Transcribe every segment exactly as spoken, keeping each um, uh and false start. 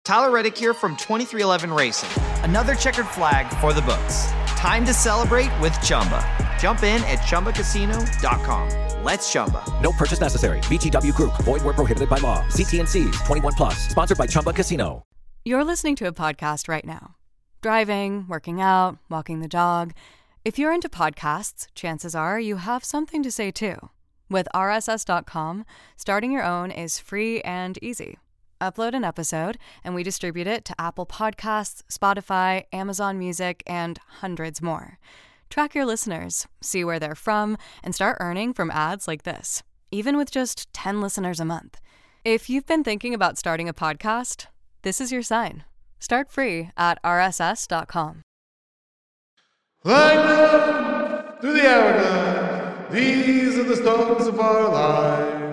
Tyler Reddick here from twenty-three eleven Racing. Another checkered flag for the books. Time to celebrate with Chumba. Jump in at chumba casino dot com. Let's Chumba. No purchase necessary. V G W Group. Void where prohibited by law. See T and C's. twenty-one plus. Sponsored by Chumba Casino. You're listening to a podcast right now. Driving, working out, walking the dog. If you're into podcasts, chances are you have something to say too. With R S S dot com, starting your own is free and easy. Upload an episode, and we distribute it to Apple Podcasts, Spotify, Amazon Music, and hundreds more. Track your listeners, see where they're from, and start earning from ads like this, even with just ten listeners a month. If you've been thinking about starting a podcast, this is your sign. Start free at R S S dot com. Lightning through the hourglass, these are the stars of our lives.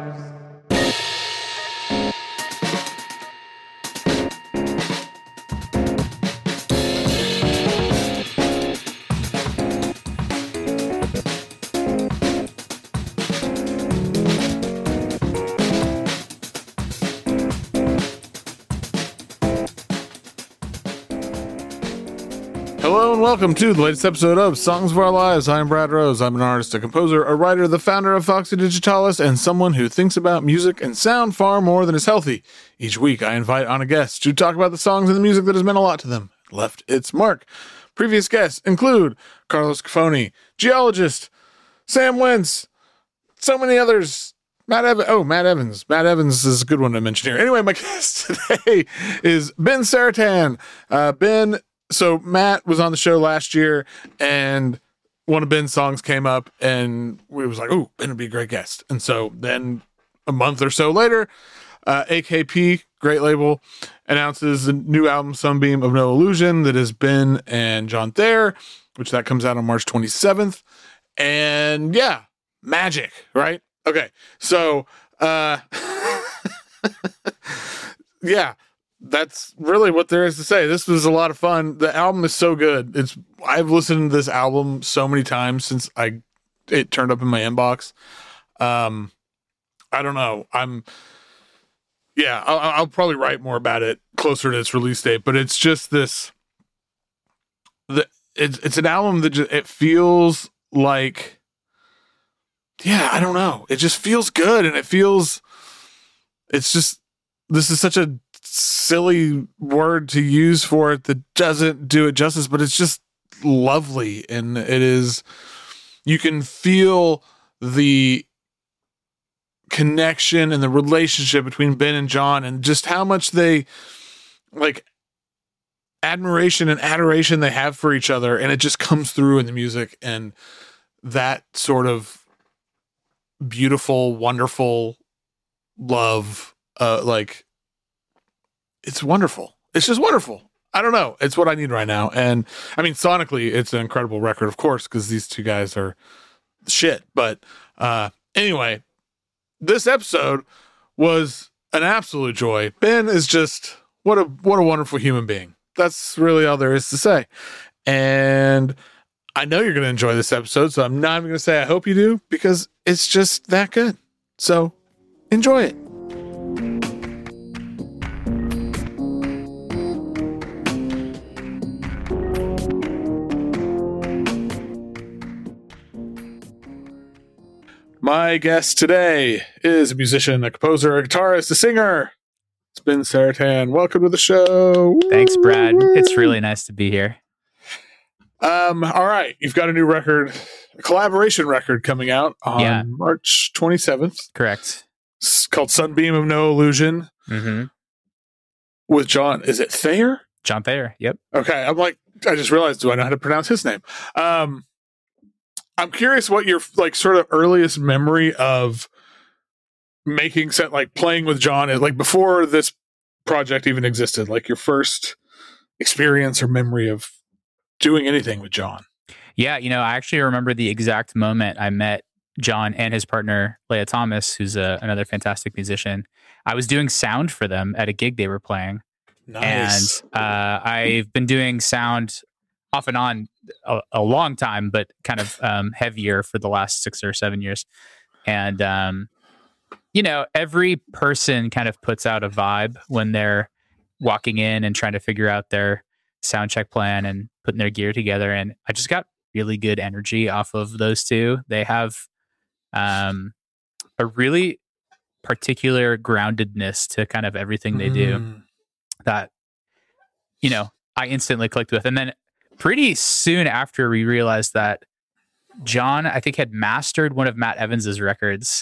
Hello and welcome to the latest episode of Songs of Our Lives. I'm Brad Rose. I'm an artist, a composer, a writer, the founder of Foxy Digitalis, and someone who thinks about music and sound far more than is healthy. Each week, I invite on a guest to talk about the songs and the music that has meant a lot to them, left its mark. Previous guests include Carlos Cafoni, geologist, Sam Wentz, so many others. Matt Evans. Oh, Matt Evans. Matt Evans is a good one to mention here. Anyway, my guest today is Ben Saratan. Uh, Ben. So Matt was on the show last year, and one of Ben's songs came up, and we was like, "Oh, Ben would be a great guest." And so then a month or so later, uh, A K P, great label, announces the new album "Sunbeam of No Illusion" that is Ben and John Thayer, which that comes out on March twenty-seventh. And yeah, magic, right? Okay, so uh, yeah. That's really what there is to say. This was a lot of fun. The album is so good. It's I've listened to this album so many times since I it turned up in my inbox. Um, I don't know. I'm yeah. I'll, I'll probably write more about it closer to its release date. But it's just this. The it's it's an album that just, it feels like. Yeah, I don't know. It just feels good, and it feels. It's just this is such a silly word to use for it that doesn't do it justice, but it's just lovely, and it is you can feel the connection and the relationship between Ben and John, and just how much they like admiration and adoration they have for each other, and it just comes through in the music, and that sort of beautiful, wonderful love, uh like it's wonderful. It's just wonderful. I don't know. It's what I need right now. And I mean, sonically, it's an incredible record, of course, because these two guys are shit. But uh, anyway, this episode was an absolute joy. Ben is just what a what a wonderful human being. That's really all there is to say. And I know you're going to enjoy this episode, so I'm not even going to say I hope you do, because it's just that good. So enjoy it. My guest today is a musician, a composer, a guitarist, a singer. It's Ben Saratan. Welcome to the show. Thanks, Brad. It's really nice to be here. Um, all right. You've got a new record, a collaboration record coming out on yeah. March twenty-seventh. Correct. It's called Sunbeam of No Illusion. Mm-hmm. With John, is it Thayer? John Thayer, yep. Okay. I'm like, I just realized, do I know how to pronounce his name? Um, I'm curious what your like sort of earliest memory of making set, like playing with John is, like before this project even existed, like your first experience or memory of doing anything with John. Yeah, you know, I actually remember the exact moment I met John and his partner, Leah Thomas, who's a, another fantastic musician. I was doing sound for them at a gig they were playing. Nice. And uh, I've been doing sound off and on a, a long time, but kind of um, heavier for the last six or seven years. And, um, you know, every person kind of puts out a vibe when they're walking in and trying to figure out their sound check plan and putting their gear together. And I just got really good energy off of those two. They have um, a really particular groundedness to kind of everything they do Mm. that, you know, I instantly clicked with. And then pretty soon after, we realized that John, I think, had mastered one of Matt Evans's records,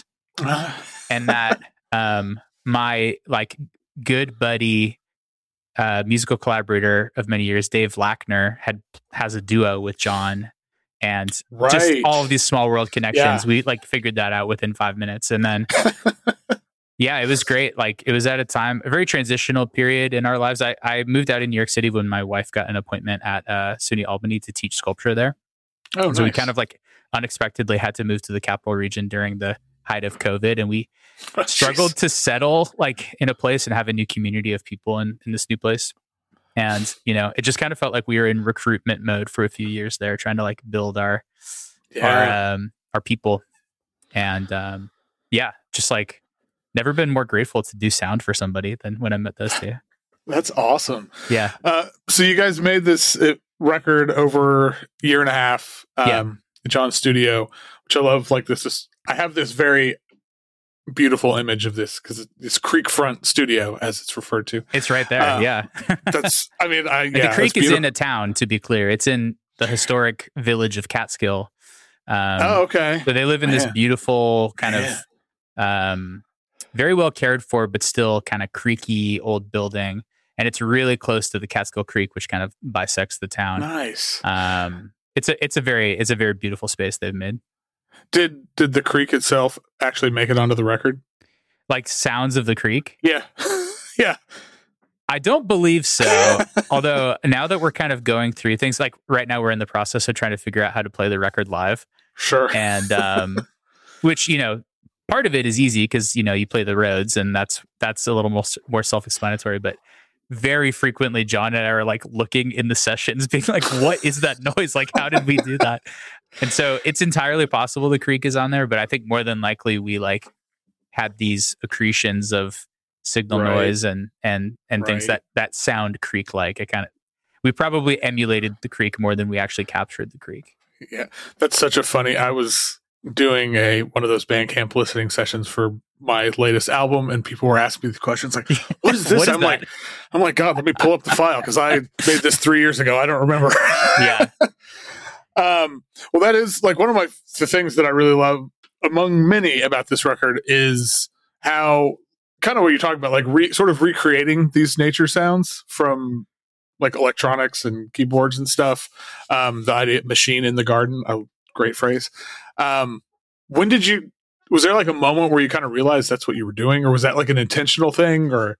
and that um, my like good buddy, uh, musical collaborator of many years, Dave Lackner, had has a duo with John, and just Right. all of these small world connections. Yeah. We like figured that out within five minutes, and then yeah, it was great. Like it was at a time, a very transitional period in our lives. I I moved out in New York City when my wife got an appointment at uh, SUNY Albany to teach sculpture there. Oh, So we nice. kind of like unexpectedly had to move to the capital region during the height of COVID, and we Oh, struggled jeez. to settle like in a place and have a new community of people in, in this new place. And, you know, it just kind of felt like we were in recruitment mode for a few years there, trying to like build our, Yeah. our, um, our people. And, um, yeah, just like never been more grateful to do sound for somebody than when I met those two. That's awesome. Yeah. Uh, so you guys made this uh, record over a year and a half um, Yeah. at John's studio, which I love. Like this is, I have this very beautiful image of this because this creek front studio, as it's referred to. It's right there. Uh, yeah. That's, I mean, I, And yeah, the creek that's is in beautiful. a town, to be clear. It's in the historic village of Catskill. Um, Oh, okay. So they live in this Man. beautiful kind Man. of um, very well cared for, but still kind of creaky old building. And it's really close to the Catskill Creek, which kind of bisects the town. Nice. Um, it's a it's a very it's a very beautiful space they've made. Did did the creek itself actually make it onto the record? Like sounds of the creek. Yeah. Yeah. I don't believe so. Although now that we're kind of going through things, like right now we're in the process of trying to figure out how to play the record live. Sure. And um, which, you know, part of it is easy because, you know, you play the roads and that's that's a little more, more self-explanatory. But very frequently, John and I are like looking in the sessions, being like, what is that noise? Like, how did we do that? And so it's entirely possible the creek is on there, but I think more than likely we like had these accretions of signal Right. noise and and and things Right. that that sound creek like. It kind of we probably emulated the creek more than we actually captured the creek. Yeah, that's such a funny. I was doing a one of those Bandcamp listening sessions for my latest album, and people were asking me the questions like, "What is this?" What is I'm that? like, "I'm like, God, let me pull up the file because I made this three years ago. I don't remember." Yeah. Um. Well, that is like one of my the things that I really love among many about this record is how kind of what you're talking about, like re, sort of recreating these nature sounds from like electronics and keyboards and stuff. Um, the idea machine in the garden, a great phrase. Um, when did you, was there like a moment where you kind of realized that's what you were doing, or was that like an intentional thing, or?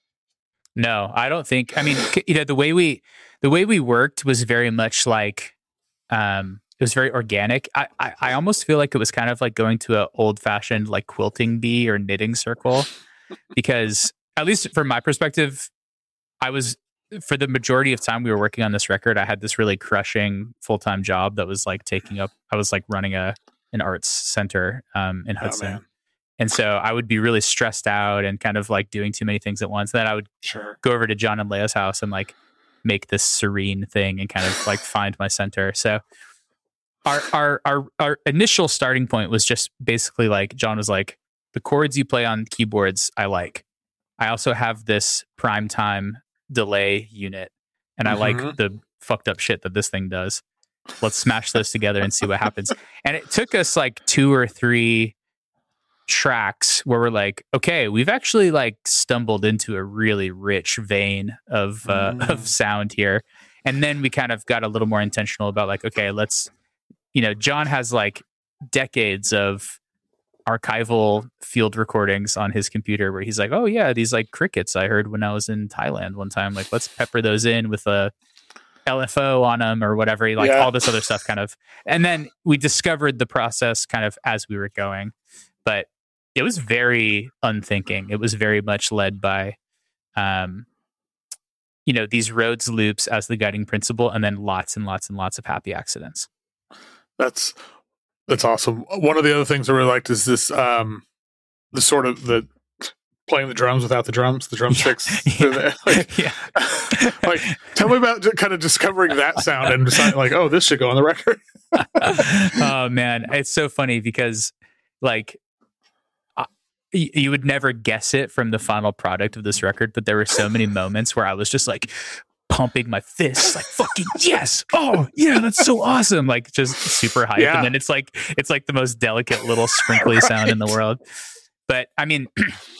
No, I don't think. I mean, c- you know, the way we the way we worked was very much like um it was very organic. I, I I almost feel like it was kind of like going to an old fashioned like quilting bee or knitting circle, because at least from my perspective, I was for the majority of time we were working on this record, I had this really crushing full time job that was like taking up. I was like running a an arts center um in Oh, Hudson. man. And so I would be really stressed out and kind of like doing too many things at once. Then I would Sure. go over to John and Leia's house and like make this serene thing and kind of like find my center. So our our our our initial starting point was just basically like John was like, the chords you play on keyboards I like. I also have this prime time delay unit and I Mhm. like the fucked up shit that this thing does. Let's smash those together and see what happens. And it took us like two or three tracks where we're like, okay, we've actually like stumbled into a really rich vein of uh, Mm. of sound here. And then we kind of got a little more intentional about like, okay, let's, you know, John has like decades of archival field recordings on his computer where he's like, oh yeah, these like crickets I heard when I was in Thailand one time, like let's pepper those in with a L F O on them or whatever, like Yeah. all this other stuff kind of. And then we discovered the process kind of as we were going, but it was very unthinking. It was very much led by, um, you know, these Rhodes loops as the guiding principle, and then lots and lots and lots of happy accidents. That's, that's awesome. One of the other things I really liked is this, um, the sort of the, playing the drums without the drums, the drumsticks. Yeah. Like, yeah. like, tell me about kind of discovering that sound and deciding like, oh, this should go on the record. Oh man, it's so funny because like I, you would never guess it from the final product of this record, but there were so many moments where I was just like pumping my fists, like fucking yes, oh yeah, that's so awesome, like just super hype. Yeah. And then it's like it's like the most delicate little sprinkly right. sound in the world. But I mean,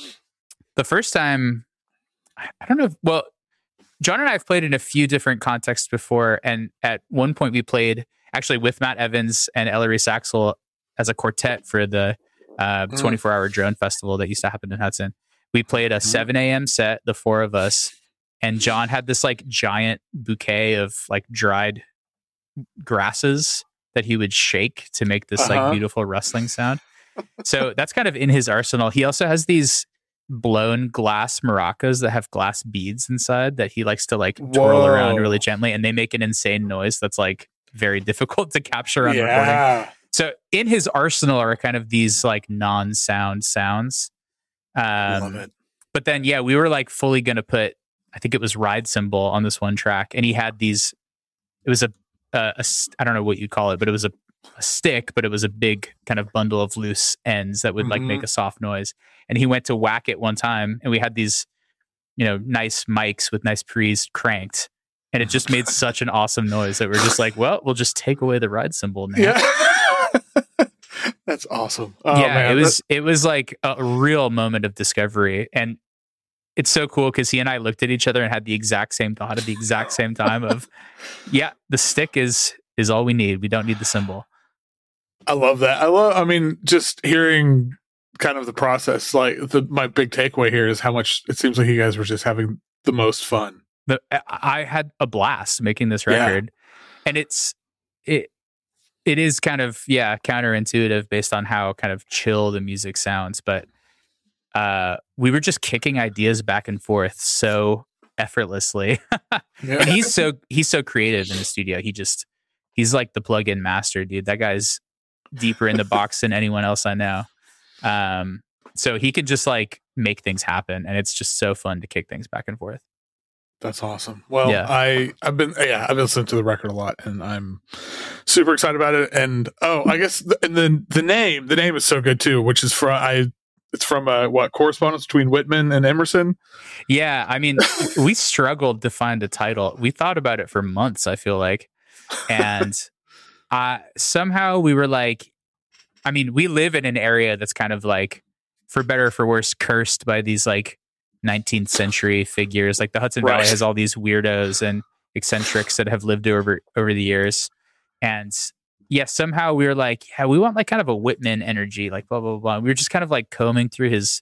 the first time, I don't know. If, well, John and I have played in a few different contexts before, and at one point we played actually with Matt Evans and Ellery Saxel as a quartet for the uh, mm. twenty-four hour drone festival that used to happen in Hudson. We played a mm. seven a.m. set, the four of us, and John had this like giant bouquet of like dried grasses that he would shake to make this uh-huh. like beautiful rustling sound. So that's kind of in his arsenal. He also has these blown glass maracas that have glass beads inside that he likes to like twirl Whoa. around really gently, and they make an insane noise that's like very difficult to capture on yeah. recording. So in his arsenal are kind of these like non-sound sounds. Um, Love it. But then, yeah, we were like fully going to put, I think it was Ride Cymbal on this one track, and he had these, it was a, a, a I don't know what you call it, but it was a, a stick, but it was a big kind of bundle of loose ends that would mm-hmm. like make a soft noise. And he went to whack it one time, and we had these, you know, nice mics with nice pre's cranked, and it just made such an awesome noise that we're just like, well, we'll just take away the Ride Cymbal now. Yeah. That's awesome. Oh, yeah, man. it was it was like a real moment of discovery, and it's so cool because he and I looked at each other and had the exact same thought at the exact same time of, yeah, the stick is is all we need. We don't need the cymbal. I love that. I love. I mean, just hearing kind of the process. Like the my big takeaway here is how much it seems like you guys were just having the most fun. The, I had a blast making this record, yeah. and it's it. It is kind of, yeah, counterintuitive based on how kind of chill the music sounds. But uh, we were just kicking ideas back and forth so effortlessly. Yeah. And he's so he's so creative in the studio. He just, he's like the plug-in master, dude. That guy's deeper in the box than anyone else I know. Um, so he could just like make things happen. And it's just so fun to kick things back and forth. That's awesome. Well, yeah. I, I've been, yeah, I've been listening to the record a lot, and I'm super excited about it. And oh, I guess, the, and then the name, the name is so good too, which is from, I, it's from uh, what correspondence between Whitman and Emerson. Yeah. I mean, we struggled to find a title. We thought about it for months, I feel like. And uh, somehow we were like, I mean, we live in an area that's kind of like, for better or for worse, cursed by these like nineteenth century figures. Like the Hudson right. Valley has all these weirdos and eccentrics that have lived over over the years. And yeah, somehow we were like, yeah, we want like kind of a Whitman energy, like blah, blah, blah. We were just kind of like combing through his,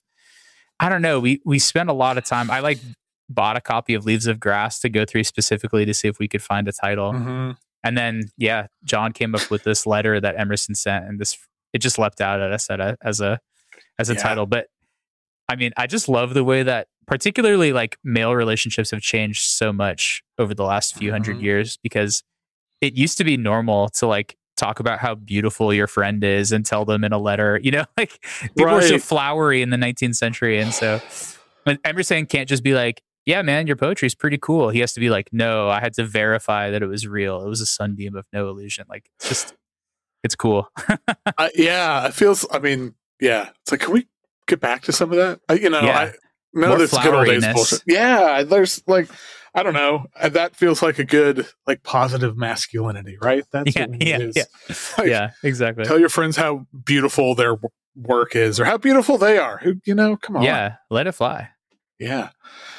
I don't know. We, we spent a lot of time. I like bought a copy of Leaves of Grass to go through specifically to see if we could find a title. Mm-hmm. And then, yeah, John came up with this letter that Emerson sent, and this, it just leapt out at us at a, as a, as a yeah. title. But I mean, I just love the way that particularly like male relationships have changed so much over the last few mm-hmm. hundred years, because it used to be normal to like talk about how beautiful your friend is and tell them in a letter, you know, like people right. were so flowery in the nineteenth century. And so Emerson can't just be like, yeah, man, your poetry is pretty cool. He has to be like, no, I had to verify that it was real. It was a sunbeam of no illusion. Like it's just, it's cool. uh, yeah, it feels, I mean, yeah, it's like, can we get back to some of that? I, you know, yeah. I, none of this good old days bullshit. Yeah, there's like, I don't know. That feels like a good, like positive masculinity, right? That's yeah, what it yeah, is. Yeah. Like, yeah, exactly. Tell your friends how beautiful their w- work is, or how beautiful they are. Who, you know, come on. Yeah, let it fly. Yeah.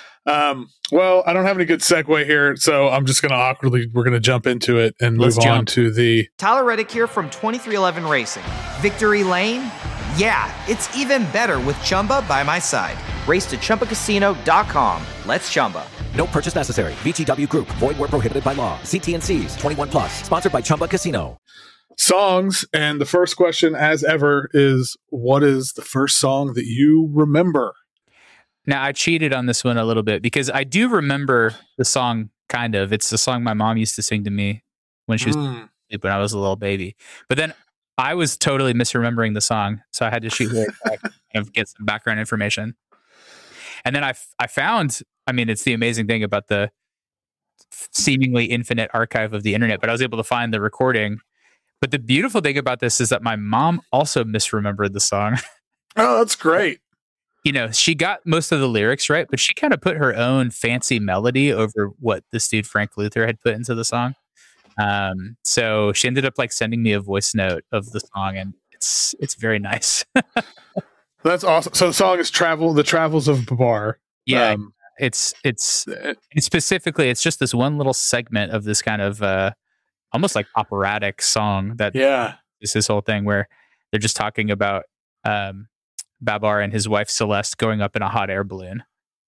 Um, well, I don't have any good segue here, so I'm just going to awkwardly, we're going to jump into it and Let's move jump. on to the... Tyler Reddick here from twenty-three eleven Racing. Victory Lane? Yeah, it's even better with Chumba by my side. Race to Chumba Casino dot com. Let's Chumba. No purchase necessary. V G W Group. Void where prohibited by law. See T and C's. twenty-one plus. Sponsored by Chumba Casino. Songs, and the first question, as ever, is what is the first song that you remember? Now, I cheated on this one a little bit because I do remember the song, kind of. It's the song my mom used to sing to me when she was Mm. when I was a little baby. But then I was totally misremembering the song, so I had to shoot her back and get some background information. And then I, f- I found, I mean, it's the amazing thing about the seemingly infinite archive of the internet, but I was able to find the recording. But the beautiful thing about this is that my mom also misremembered the song. Oh, that's great. You know, she got most of the lyrics right, but she kind of put her own fancy melody over what this dude Frank Luther had put into the song. Um, so she ended up like sending me a voice note of the song, and it's it's very nice. That's awesome. So the song is "Travel," the Travels of Babar. Yeah, Um, it's it's and specifically it's just this one little segment of this kind of uh, almost like operatic song that yeah. is this whole thing where they're just talking about um, Babar and his wife Celeste going up in a hot air balloon.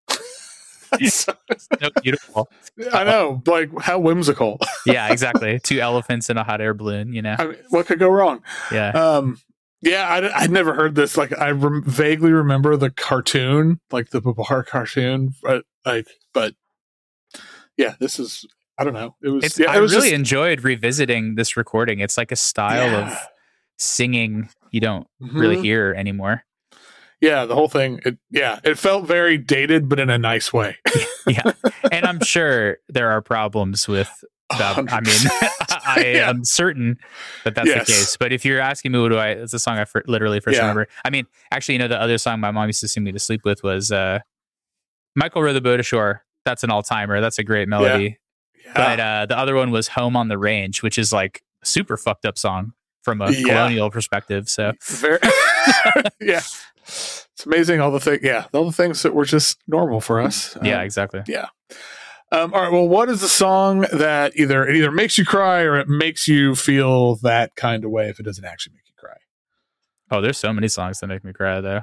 It's so beautiful. I know, like how whimsical. Yeah, exactly. Two elephants in a hot air balloon. You know, I mean, what could go wrong? yeah. Um, yeah, I, I'd never heard this. Like, I rem- vaguely remember the cartoon, like the Babar cartoon, but like, but yeah, this is. I don't know. It was. It's, yeah, I it was really just, enjoyed revisiting this recording. It's like a style Yeah. of singing you don't Mhm. really hear anymore. Yeah, the whole thing. It, yeah, it felt very dated, but in a nice way. Yeah, and I'm sure there are problems with that. I mean, I Yeah. am certain that that's Yes. the case. But if you're asking me, what do I? It's a song I fir- literally first Yeah. remember. I mean, actually, you know, the other song my mom used to sing me to sleep with was uh, Michael Row the Boat Ashore. That's an all timer. That's a great melody. Yeah. But uh, the other one was Home on the Range, which is like a super fucked up song from a Yeah. colonial perspective. So Very, yeah, it's amazing all the thing. Yeah, all the things that were just normal for us. yeah, Um, exactly. yeah. Um, all right. Well, what is the song that either it either makes you cry or it makes you feel that kind of way if it doesn't actually make you cry? Oh, there's so many songs that make me cry though.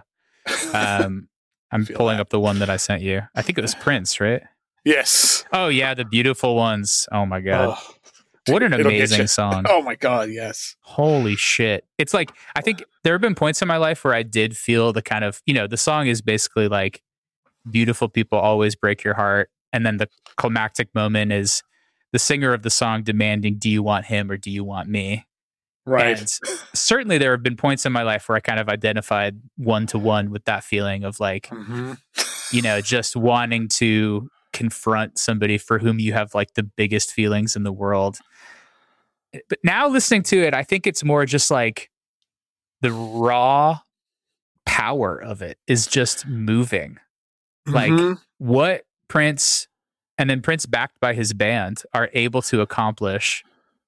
Um, I'm Feel pulling that. up the one that I sent you. I think it was Prince, right? Yes. Oh yeah, the beautiful ones. Oh my god, Oh, what an it'll get amazing you. song! Oh my God. Yes. Holy shit! It's like I think there have been points in my life where I did feel the kind of, you know, the song is basically like beautiful people always break your heart, and then the climactic moment is the singer of the song demanding, "Do you want him or do you want me?" Right. And certainly there have been points in my life where I kind of identified one to one with that feeling of like, hmm you know, just wanting to confront somebody for whom you have like the biggest feelings in the world. But now listening to it, I think it's more just like the raw power of it is just moving. Like Mhm. what Prince and then Prince backed by his band are able to accomplish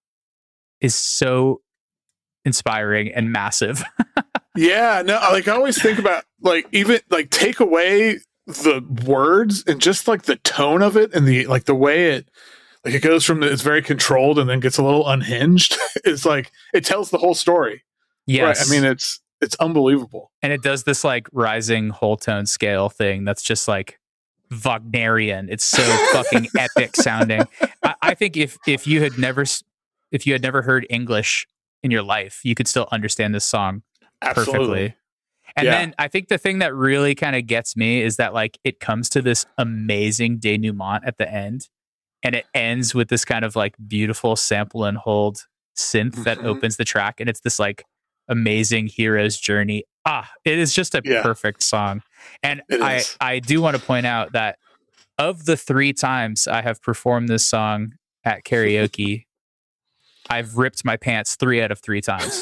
is so inspiring and massive. Yeah, no, like I always think about like even like take away the words and just like the tone of it and the like the way it like it goes from it's very controlled and then gets a little unhinged. It's like it tells the whole story. Yes. Right. I mean it's it's unbelievable. And it does this like rising whole tone scale thing that's just like Wagnerian. It's so fucking epic sounding. I, I think if if you had never s- if you had never heard English in your life, you could still understand this song Absolutely. perfectly. And Yeah. then I think the thing that really kind of gets me is that like it comes to this amazing denouement at the end, and it ends with this kind of like beautiful sample and hold synth that Mhm. opens the track, and it's this like amazing hero's journey. Ah, it is just a Yeah. perfect song. And It I is. I do want to point out that of the three times I have performed this song at karaoke, I've ripped my pants three out of three times.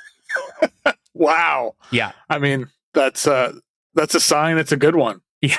Wow. Yeah. I mean, that's uh that's a sign it's a good one. Yeah.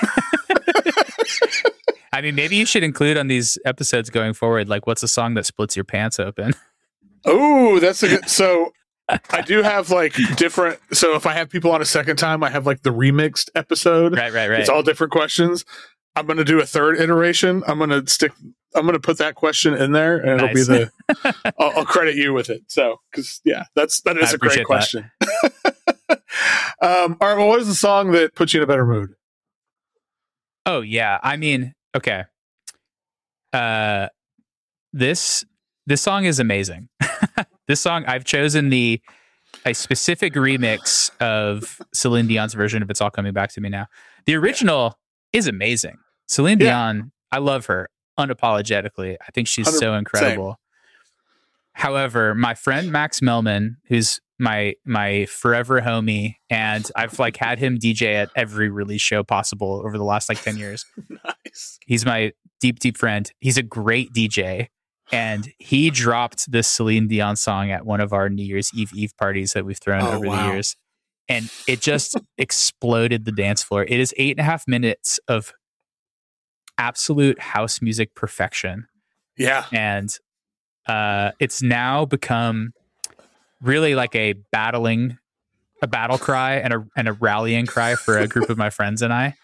I mean, maybe you should include on these episodes going forward, like, what's a song that splits your pants open? Oh, that's a good so I do have like different so if I have people on a second time, I have like the remixed episode. Right, right, right. It's all different questions. I'm going to do a third iteration. I'm going to stick. I'm going to put that question in there, and it'll be Nice. the. I'll, I'll credit you with it. So, because yeah, that's that is I a great appreciate question. um, all right. Well, what is the song that puts you in a better mood? Oh yeah, I mean, okay. Uh, this this song is amazing. This song, I've chosen the a specific remix of Celine Dion's version of "It's All Coming Back to Me Now." The original is amazing. Celine Yeah. Dion, I love her unapologetically. I think she's one hundred so incredible. However, my friend Max Melman, who's my my forever homie, and I've like had him D J at every release show possible over the last like ten years. Nice. He's my deep, deep friend. He's a great D J. And he dropped this Celine Dion song at one of our New Year's Eve Eve parties that we've thrown Oh, over wow. the years. And it just exploded the dance floor. It is eight and a half minutes of absolute house music perfection. Yeah. And uh, it's now become really like a battling, a battle cry and a and a rallying cry for a group of my friends and I.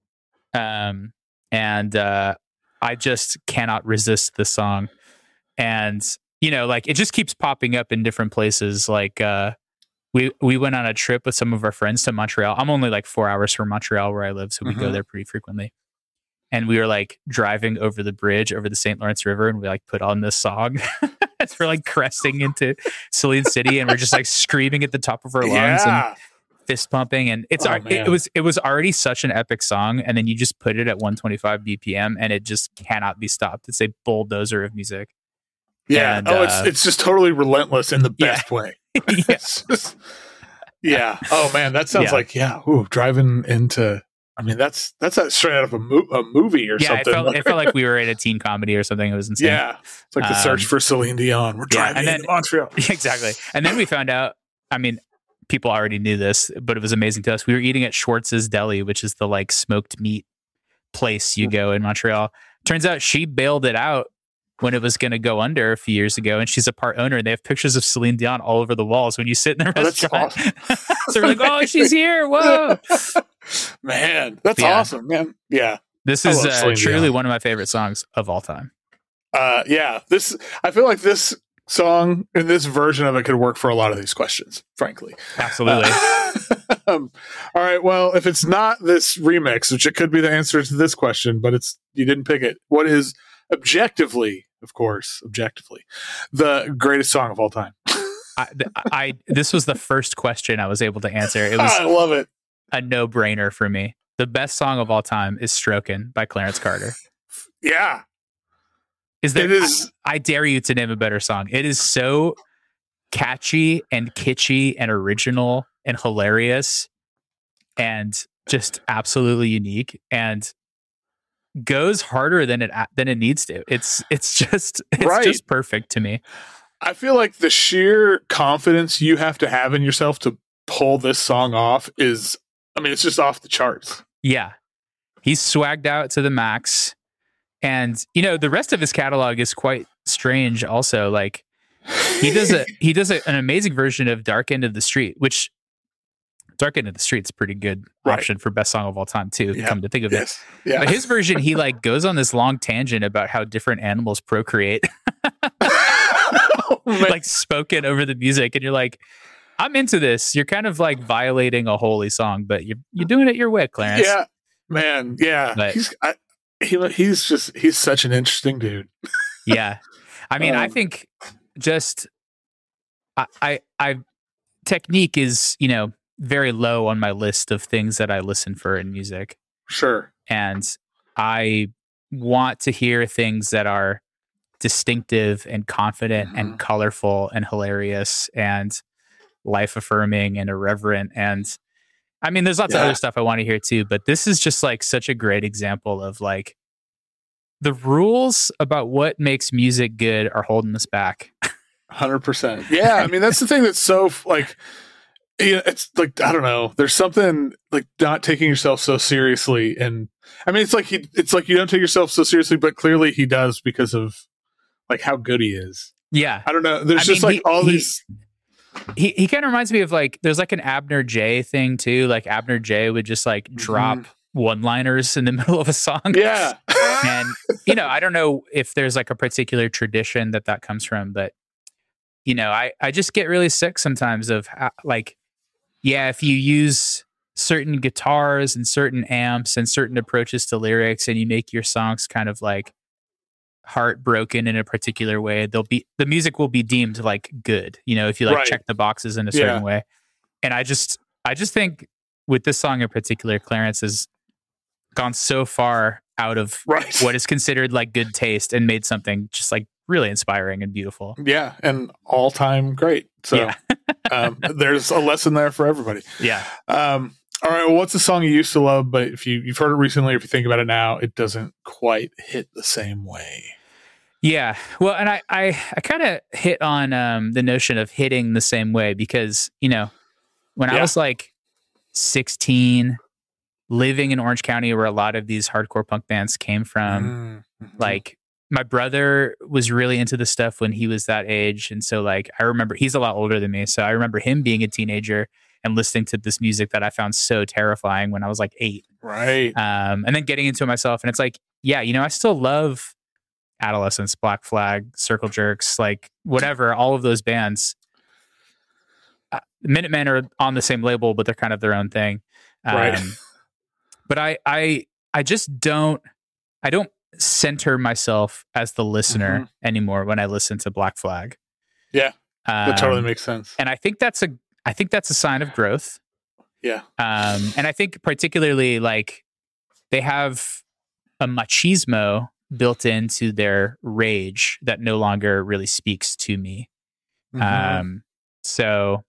Um, and uh, I just cannot resist this song. And, you know, like it just keeps popping up in different places. Like uh, we we went on a trip with some of our friends to Montreal. I'm only like four hours from Montreal where I live, so we Mm-hmm. go there pretty frequently. And we were like driving over the bridge over the Saint Lawrence River, and we like put on this song as we're like cresting into Celine City, and we're just like screaming at the top of our lungs Yeah. and fist pumping. And it's Oh, al- it, man. it was it was already such an epic song, and then you just put it at one twenty-five B P M, and it just cannot be stopped. It's a bulldozer of music. Yeah. And, oh, uh, it's it's just totally relentless in the yeah. best way. yeah. It's just- yeah. Oh man, that sounds Yeah. like yeah. Ooh, driving into. I mean, that's that's a straight out of a, mo- a movie or Yeah, something. it felt it felt like we were in a teen comedy or something. It was insane. yeah, it's like the search Um, for Celine Dion. We're yeah, driving and then- into Montreal. Exactly. And then we found out, I mean, people already knew this, but it was amazing to us. We were eating at Schwartz's Deli, which is the like smoked meat place you go in Montreal. Turns out she bailed it out when it was going to go under a few years ago, and she's a part owner. And they have pictures of Celine Dion all over the walls when you sit in the Oh, that's restaurant. awesome. So we're like, oh, she's here. Whoa. Man, that's Yeah. awesome, man. Yeah. This I is love uh, Celine truly Dion. one of my favorite songs of all time. Uh, yeah, this I feel like this song and this version of it could work for a lot of these questions, frankly. Absolutely. Uh, um, all right, well, if it's not this remix, which it could be the answer to this question, but it's you didn't pick it. What is objectively, of course, objectively, the greatest song of all time? I, I this was the first question I was able to answer. It was I love it. a no-brainer for me. The best song of all time is "Strokin" by Clarence Carter. Yeah, Is there? it is. I, I dare you to name a better song. It is so catchy and kitschy and original and hilarious and just absolutely unique and goes harder than it than it needs to. It's it's just it's Right. just perfect to me. I feel like the sheer confidence you have to have in yourself to pull this song off is, I mean, it's just off the charts. Yeah. He's swagged out to the max. And, you know, the rest of his catalog is quite strange also. Like he does a he does a, an amazing version of Dark End of the Street, which Dark End of the Street's a pretty good Right. option for best song of all time too, Yeah. come to think of it. Yes. Yeah. But his version, he like goes on this long tangent about how different animals procreate, Oh, man. like spoken over the music. And you're like, I'm into this. You're kind of like violating a holy song, but you're you're doing it your way, Clarence. Yeah, man. Yeah, But- he's I, he, he's just he's such an interesting dude. Yeah. I mean, I Um, think just I, I I technique is, you know, very low on my list of things that I listen for in music. Sure. And I want to hear things that are distinctive and confident Mhm. and colorful and hilarious and life affirming and irreverent. And I mean, there's lots of Yeah. other stuff I want to hear too, but this is just like such a great example of like the rules about what makes music good are holding us back. Hundred percent. Yeah, I mean that's the thing that's so like, you know, it's like I don't know. There's something like not taking yourself so seriously, and I mean it's like he, it's like you don't take yourself so seriously, but clearly he does because of like how good he is. Yeah. I don't know. There's I just mean, like he- all he- these. He he kind of reminds me of like there's like an Abner J thing too. Like Abner J would just like drop one-liners in the middle of a song. Yeah. And you know, I don't know if there's like a particular tradition that that comes from, but you know, I I just get really sick sometimes of how, like, yeah, if you use certain guitars and certain amps and certain approaches to lyrics, and you make your songs kind of like heartbroken in a particular way, they'll be the music will be deemed like good, you know, if you like Right. check the boxes in a certain Yeah. way. And I just I just think with this song in particular, Clarence has gone so far out of Right. what is considered like good taste and made something just like really inspiring and beautiful. Yeah, and all time great. So Yeah. um, there's a lesson there for everybody. Yeah. Um, all right. Well, what's a song you used to love, but if you you've heard it recently, if you think about it now, it doesn't quite hit the same way. Yeah. Well, and I, I, I kind of hit on um, the notion of hitting the same way because, you know, when I Yeah. was like sixteen, living in Orange County where a lot of these hardcore punk bands came from, Mm-hmm. like my brother was really into the stuff when he was that age. And so like, I remember he's a lot older than me. So I remember him being a teenager and listening to this music that I found so terrifying when I was like eight. Right. Um, and then getting into it myself. And it's like, yeah, you know, I still love Adolescence, Black Flag, Circle Jerks, like whatever, all of those bands. Uh, Minutemen are on the same label, but they're kind of their own thing. Um, Right. But I, I, I just don't, I don't center myself as the listener Mhm. anymore when I listen to Black Flag. Yeah. Um, That totally makes sense. and I think that's a, I think that's a sign of growth. Yeah. Um, and I think particularly like they have a machismo built into their rage that no longer really speaks to me. Mhm. Um, so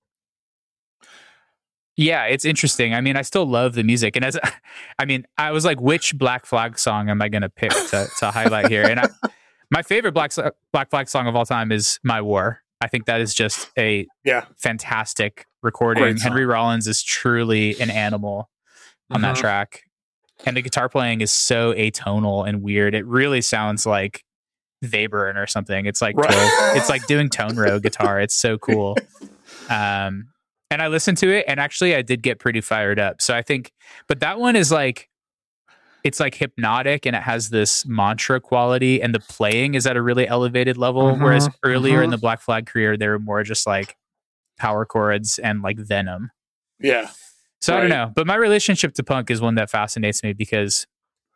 yeah, it's interesting. I mean, I still love the music. And as I mean, I was like, which Black Flag song am I going to pick to, to highlight here? And I, my favorite Black, Black Flag song of all time is My War. I think that is just a Yeah. fantastic recording. Great song. Henry Rollins is truly an animal on that Mhm. track. And the guitar playing is so atonal and weird. It really sounds like Webern or something. It's like Right. cool. It's like doing tone row guitar. It's so cool. Um, and I listened to it, and actually, I did get pretty fired up. So I think, but that one is like, it's like hypnotic, and it has this mantra quality, and the playing is at a really elevated level. Mhm, Whereas earlier in mhm. the Black Flag career, they were more just like power chords and like Venom. Yeah. So I don't Right. know, but my relationship to punk is one that fascinates me because,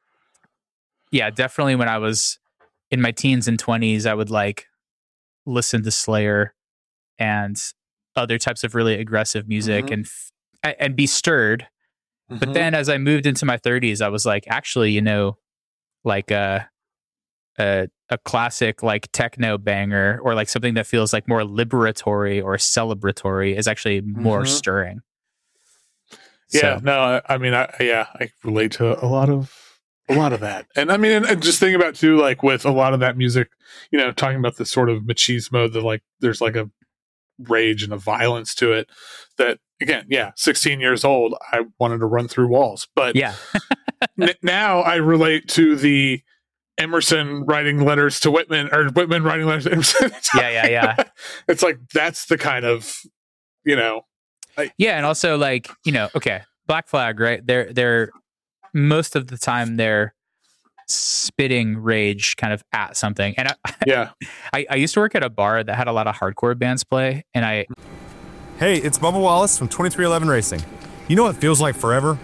yeah, definitely when I was in my teens and twenties, I would like listen to Slayer and other types of really aggressive music Mhm. and f- and be stirred. But Mhm. then as I moved into my thirties, I was like, actually, you know, like a a, a classic like techno banger or like something that feels like more liberatory or celebratory is actually more Mhm. stirring. Yeah, So- no, I, I mean, I, yeah, I relate to a lot of a lot of that, and I mean, and, and just think about too, like with a lot of that music, you know, talking about this sort of machismo, that like there's like a rage and a violence to it. That again, yeah, sixteen years old, I wanted to run through walls, but Yeah. n- now I relate to the Emerson writing letters to Whitman or Whitman writing letters to Emerson. Yeah, yeah, yeah. It's like that's the kind of, you know, Yeah, and also like, you know, okay, Black Flag, right? They're they're most of the time they're spitting rage kind of at something. And I, yeah, I, I used to work at a bar that had a lot of hardcore bands play, and I Hey, it's Bubba Wallace from twenty-three eleven Racing. You know what feels like forever?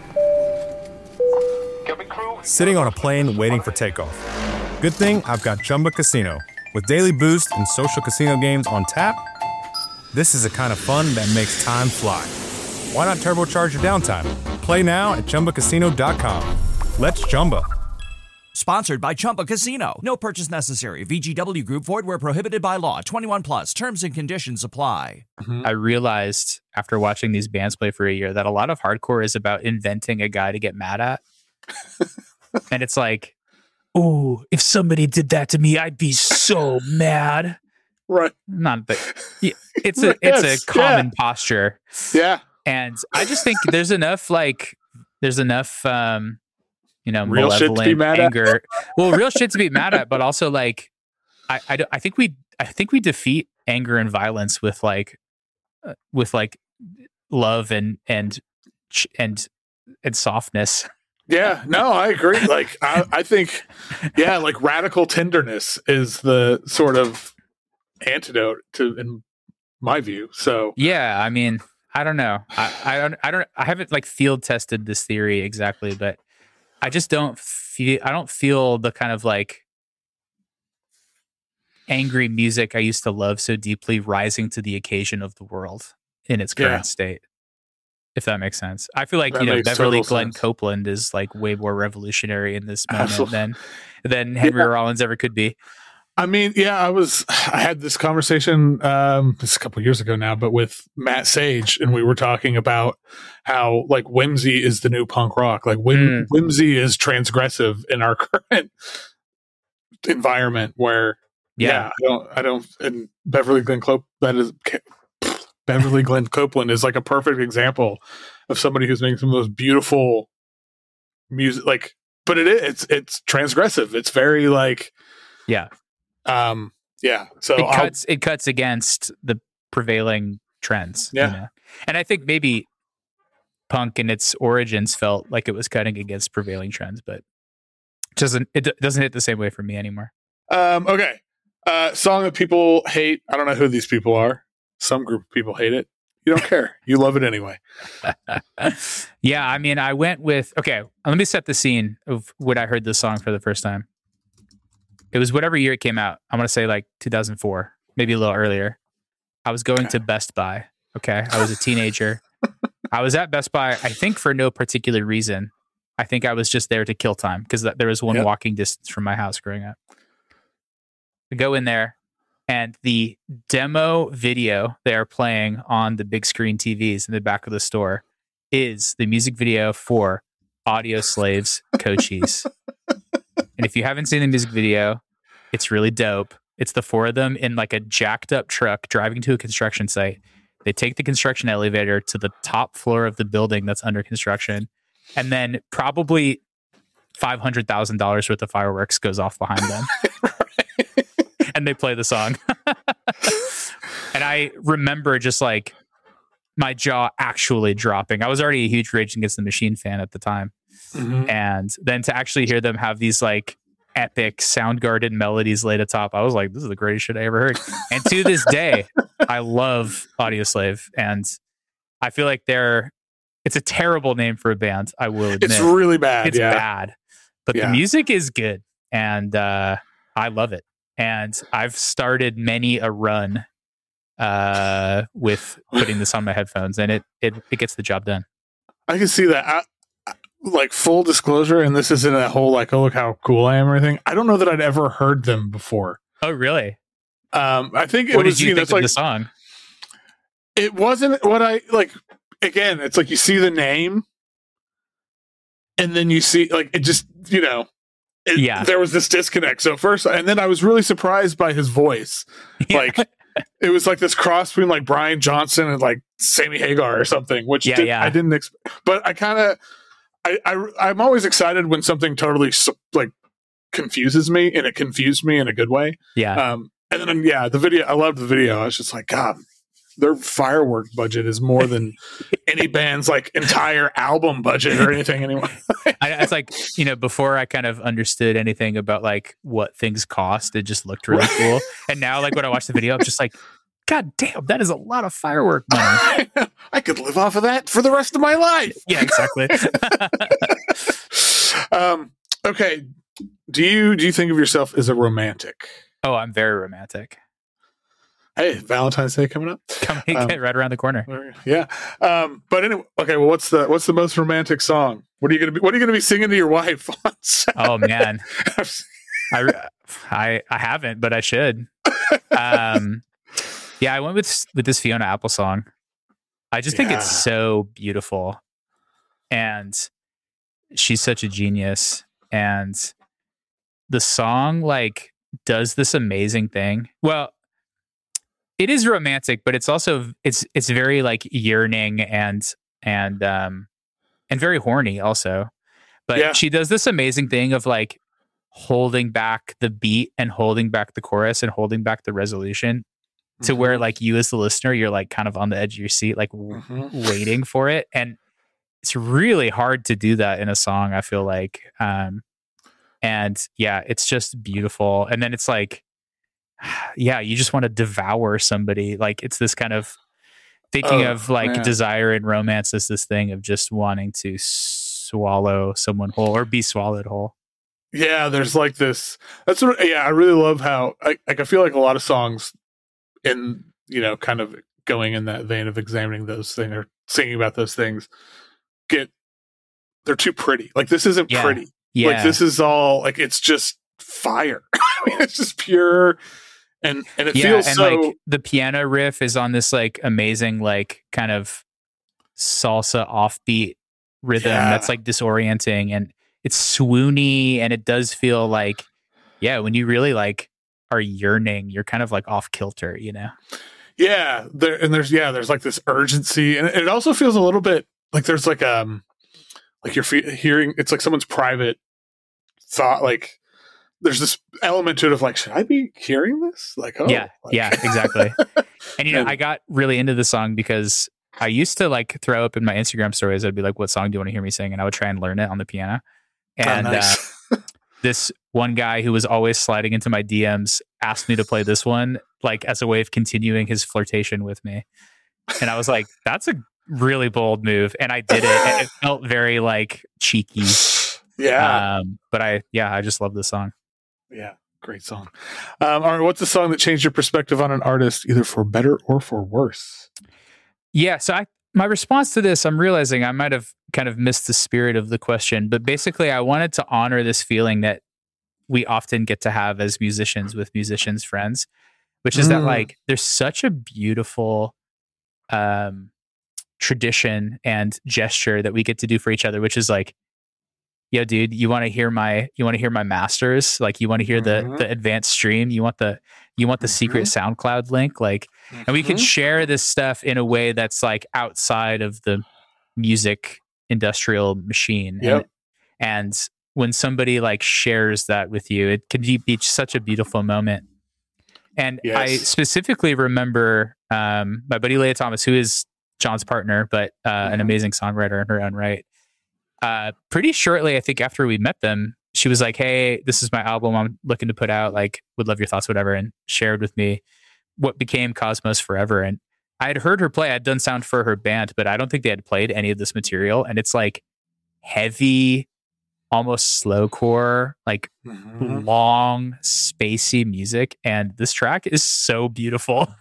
Sitting on a plane waiting for takeoff. Good thing I've got Chumba Casino. With daily boost and social casino games on tap, this is the kind of fun that makes time fly. Why not turbocharge your downtime? Play now at Chumba Casino dot com. Let's Chumba. Sponsored by Chumba Casino. No purchase necessary. V G W Group. Void where prohibited by law. twenty-one plus. Terms and conditions apply. I realized after watching these bands play for a year that a lot of hardcore is about inventing a guy to get mad at. And it's like, oh, if somebody did that to me, I'd be so mad. right, Not that yeah, it's a it's Yes, a common posture. yeah, And I just think there's enough like there's enough um you know Real shit to be malevolent mad at. anger. Well, real shit to be mad at, but also like I I, don't- I think we I think we defeat anger and violence with like uh, with like love and and ch- and and softness. yeah. No, I agree. Like, I, I think, yeah, like radical tenderness is the sort of antidote to, in my view. So, Yeah, I mean, I don't know. I, I don't I don't I haven't like field tested this theory exactly, but I just don't feel I don't feel the kind of like angry music I used to love so deeply rising to the occasion of the world in its current Yeah. state. If that makes sense. I feel like, That you know, makes Beverly total Glenn sense. Copeland is like way more revolutionary in this moment Absolutely. than than Henry Yeah. Rollins ever could be. I mean, yeah, I was, I had this conversation, um, it's a couple years ago now, but with Matt Sage, and we were talking about how like whimsy is the new punk rock. Like whim, Mm. whimsy is transgressive in our current environment where, yeah, Yeah. I don't, I don't, and Beverly Glenn Clop, that is, Beverly Glenn Copeland is like a perfect example of somebody who's making some of those beautiful music, like, but it is, it's, it's transgressive. It's very like, Yeah. um, yeah. So It I'll- cuts it cuts against the prevailing trends. Yeah. You know? And I think maybe punk in its origins felt like it was cutting against prevailing trends, but it doesn't it d- doesn't hit the same way for me anymore. Um, okay. Uh, song that people hate. I don't know who these people are. Some group of people hate it. You don't care. You love it anyway. Yeah, I mean, I went with okay. Let me set the scene of when I heard this song for the first time. It was whatever year it came out. I'm gonna say like two thousand four, maybe a little earlier. I was going to Best Buy. Okay, I was a teenager. I was at Best Buy. I think for no particular reason. I think I was just there to kill time because there was one Yep. walking distance from my house growing up. I go in there, and the demo video they are playing on the big screen T Vs in the back of the store is the music video for Audio Slave's Cochise. And if you haven't seen the music video, it's really dope. It's the four of them in like a jacked up truck driving to a construction site. They take the construction elevator to the top floor of the building that's under construction. And then probably five hundred thousand dollars worth of fireworks goes off behind them. And they play the song. And I remember just like my jaw actually dropping. I was already a huge Rage Against the Machine fan at the time. Mhm. And then to actually hear them have these like epic Soundgarden melodies laid atop, I was like, this is the greatest shit I ever heard. And to this day, I love Audio Slave. And I feel like they're, it's a terrible name for a band, I will admit. It's really bad. It's yeah. bad. But Yeah. the music is good. And uh, I love it. And I've started many a run uh, with putting this on my headphones, and it, it, it gets the job done. I can see that. I, I- like full disclosure, and this isn't a whole like, oh look how cool I am or anything. I don't know that I'd ever heard them before. Oh, really? Um, I think it What was did you know, think it's of like, the song? It wasn't what I like. Again, it's like you see the name, and then you see like it just you know. It, Yeah. there was this disconnect. So at first, and then I was really surprised by his voice. Like it was like this cross between like Brian Johnson and like Sammy Hagar or something, which Yeah, did, yeah. I didn't expect. But I kind of, I, I, I'm always excited when something totally su- like confuses me, and it confused me in a good way. Yeah. Um, and then yeah, the video, I loved the video. I was just like, God, their firework budget is more than any band's like entire album budget or anything anyway. I, it's like, you know, before I kind of understood anything about like what things cost, it just looked really Right. cool. And now, like, when I watch the video, I'm just like, God damn, that is a lot of firework money. I could live off of that for the rest of my life. Yeah, exactly. um, okay. Do you do you think of yourself as a romantic? Oh, I'm very romantic. Hey, Valentine's Day coming up. Coming Um, right around the corner. Yeah. Um, but anyway, okay. Well, what's the what's the most romantic song? What are you gonna be? What are you gonna be singing to your wife on Saturday? Oh man, I, I I haven't, but I should. Um, yeah, I went with with this Fiona Apple song. I just think it's Yeah. so beautiful, and she's such a genius. And the song like does this amazing thing. Well, it is romantic, but it's also it's it's very like yearning and and um and very horny also. But Yeah. she does this amazing thing of like holding back the beat and holding back the chorus and holding back the resolution to Mm-hmm. where like you as the listener, you're like kind of on the edge of your seat, like w- Mhm. waiting for it. And it's really hard to do that in a song, I feel like. Um, and yeah, it's just beautiful. And then it's like, yeah, you just want to devour somebody. Like it's this kind of thinking Oh, of like man. desire and romance is this thing of just wanting to swallow someone whole or be swallowed whole. Yeah, there's like this. That's what. Yeah, I really love how. I, like, I feel like a lot of songs, in you know, kind of going in that vein of examining those things or singing about those things, get they're too pretty. Like this isn't Yeah. pretty. Yeah. Like this is all like it's just fire. I mean, it's just pure, and and it yeah, feels and so. like the piano riff is on this like amazing like kind of salsa offbeat rhythm Yeah. that's like disorienting, and it's swoony, and it does feel like, yeah, when you really like are yearning, you're kind of like off kilter, you know? Yeah, there and there's yeah, there's like this urgency, and it also feels a little bit like there's like um like you're fe- hearing it's like someone's private thought. Like there's this element to it of like, should I be hearing this? Like, oh, yeah, like, yeah, exactly. And you know, And- I got really into the song because I used to like throw up in my Instagram stories. I'd be like, "What song do you want to hear me sing?" And I would try and learn it on the piano. And oh, nice. uh, this one guy who was always sliding into my D Ms asked me to play this one, like as a way of continuing his flirtation with me. And I was like, "That's a really bold move," and I did it, and it felt very like cheeky. yeah, Um, but I, yeah, I just love this song. yeah, great song. Um, all right, what's the song that changed your perspective on an artist, either for better or for worse? Yeah, so I my response to this, I'm realizing I might have kind of missed the spirit of the question, but basically I wanted to honor this feeling that we often get to have as musicians with musicians friends, which is that Mm. like there's such a beautiful um tradition and gesture that we get to do for each other, which is like, yo, dude, you want to hear my you want to hear my masters? Like you want to hear Mhm. the the advanced stream? You want the you want the secret SoundCloud link? Like, and we can Mhm. share this stuff in a way that's like outside of the music industrial machine. Yep. And, and when somebody like shares that with you, it can be, be such a beautiful moment. And I Yes. specifically remember um, my buddy Leah Thomas, who is John's partner, but uh, an Mhm. amazing songwriter in her own right. Uh, pretty shortly, I think after we met them, she was like, "Hey, this is my album I'm looking to put out. Like, would love your thoughts, whatever." And shared with me what became Cosmos Forever. And I had heard her play. I'd done sound for her band, but I don't think they had played any of this material. And it's like heavy, almost slowcore, like Mhm. long, spacey music. And this track is so beautiful.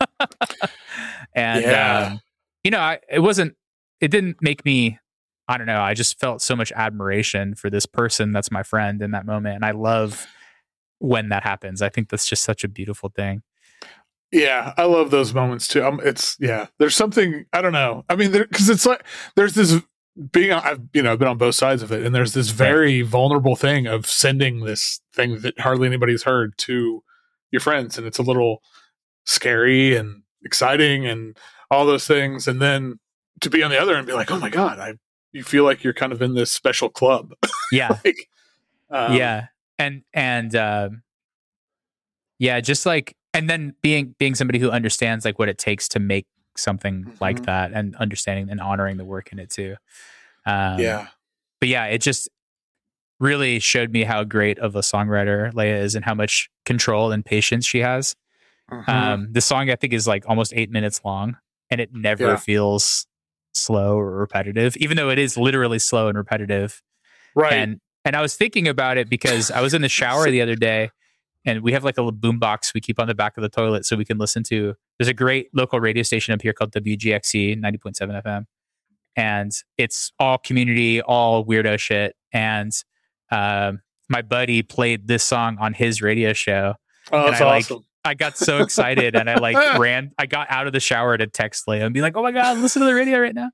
And Yeah. um, you know, I, it wasn't. It didn't make me. I don't know. I just felt so much admiration for this person that's my friend in that moment. And I love when that happens. I think that's just such a beautiful thing. Yeah, I love those moments too. Um, it's yeah. There's something I don't know. I mean, because it's like there's this being. I've you know been on both sides of it, and there's this very vulnerable thing of sending this thing that hardly anybody's heard to your friends, and it's a little scary and exciting and all those things, and then to be on the other end and be like, oh my god, I you feel like you're kind of in this special club. Yeah. like, um, yeah. And, and, um, yeah, just like, and then being, being somebody who understands like what it takes to make something Mhm. like that, and understanding and honoring the work in it too. Um, yeah. but yeah, it just really showed me how great of a songwriter Leia is and how much control and patience she has. Mhm. Um, the song I think is like almost eight minutes long, and it never Yeah. feels slow or repetitive, even though it is literally slow and repetitive. right. And and I was thinking about it because I was in the shower the other day, and we have like a little boom box we keep on the back of the toilet so we can listen to. There's a great local radio station up here called W G X C ninety point seven F M, and it's all community, all weirdo shit. And um, my buddy played this song on his radio show. oh, and that's I, like, awesome. I got so excited, and I like ran. I got out of the shower to text Leia and be like, "Oh my god, listen to the radio right now."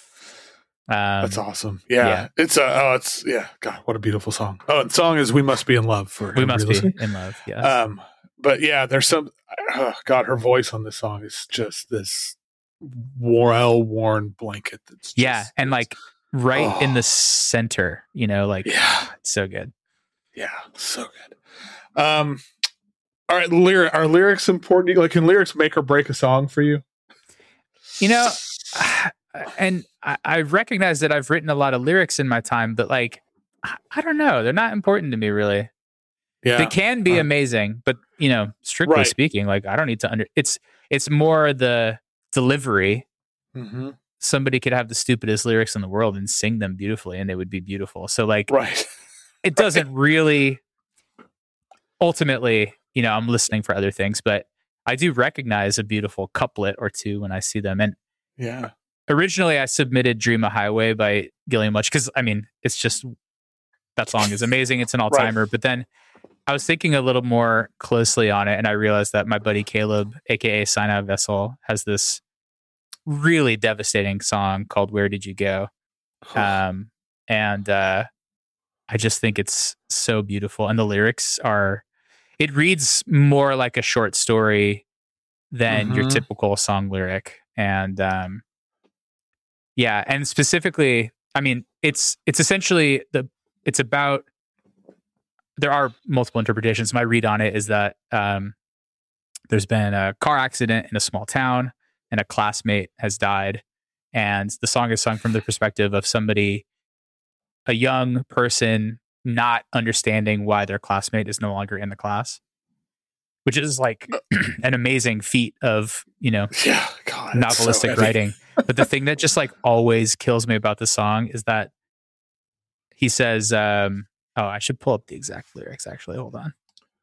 Um, That's awesome. Yeah. yeah. It's a, oh, it's, yeah. God, what a beautiful song. Oh, and the song is We Must Be in Love for We everybody must be listening. in love. Yeah. Um, but yeah, there's some, oh, God, her voice on this song is just this well worn blanket. That's just, yeah, and like right in Oh. the center, you know, like yeah, it's so good. yeah, so good. Um, all right, lyric, are lyrics important? Like, can lyrics make or break a song for you? You know, and I, I recognize that I've written a lot of lyrics in my time, but like, I, I don't know, they're not important to me really. Yeah. They can be Uh, amazing, but you know, strictly Right. speaking, like I don't need to under. It's it's more the delivery. Mm-hmm. Somebody could have the stupidest lyrics in the world and sing them beautifully, and they would be beautiful. So like, Right. it doesn't really. Ultimately, you know, I'm listening for other things, but I do recognize a beautiful couplet or two when I see them. And Yeah. originally, I submitted "Dream a Highway" by Gillian Welch because I mean, it's just that song is amazing. It's an all timer. But then I was thinking a little more closely on it, and I realized that my buddy Caleb, aka Sign Out Vessel, has this really devastating song called "Where Did You Go?" Um, and uh, I just think it's so beautiful, and the lyrics are. It reads more like a short story than mm-hmm. your typical song lyric, and um, yeah, and specifically, I mean, it's it's essentially the it's about. There are multiple interpretations. My read on it is that um, there's been a car accident in a small town and a classmate has died. And the song is sung from the perspective of somebody, a young person, not understanding why their classmate is no longer in the class, which is like an amazing feat of, you know, yeah, God, novelistic so writing. But the thing that just like always kills me about the song is that he says, um, oh, I should pull up the exact lyrics, actually. Hold on.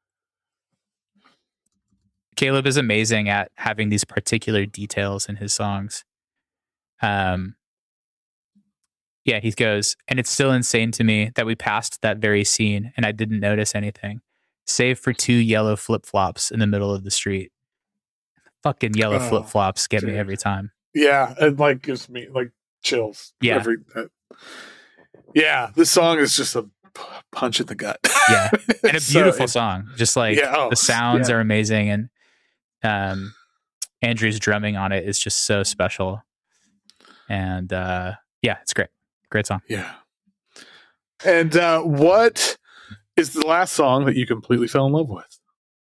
Caleb is amazing at having these particular details in his songs. Um, yeah, he goes, and it's still insane to me that we passed that very scene and I didn't notice anything, save for two yellow flip-flops in the middle of the street. Fucking yellow oh, flip-flops get dude. me every time. Yeah, it like gives me like chills. Yeah. Every, uh, yeah, this song is just a punch in the gut. Yeah, and a beautiful so, song. Just like yeah, oh, the sounds yeah. are amazing, and um, Andrew's drumming on it is just so special. And uh, yeah, it's great, great song. Yeah. And uh, what is the last song that you completely fell in love with?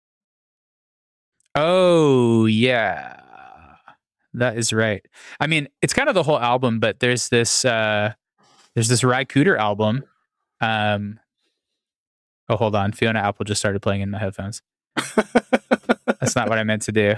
Oh yeah, that is right. I mean, it's kind of the whole album, but there's this uh, there's this Ry Cooder album. Um, oh, hold on. Fiona Apple just started playing in my headphones. That's not what I meant to do.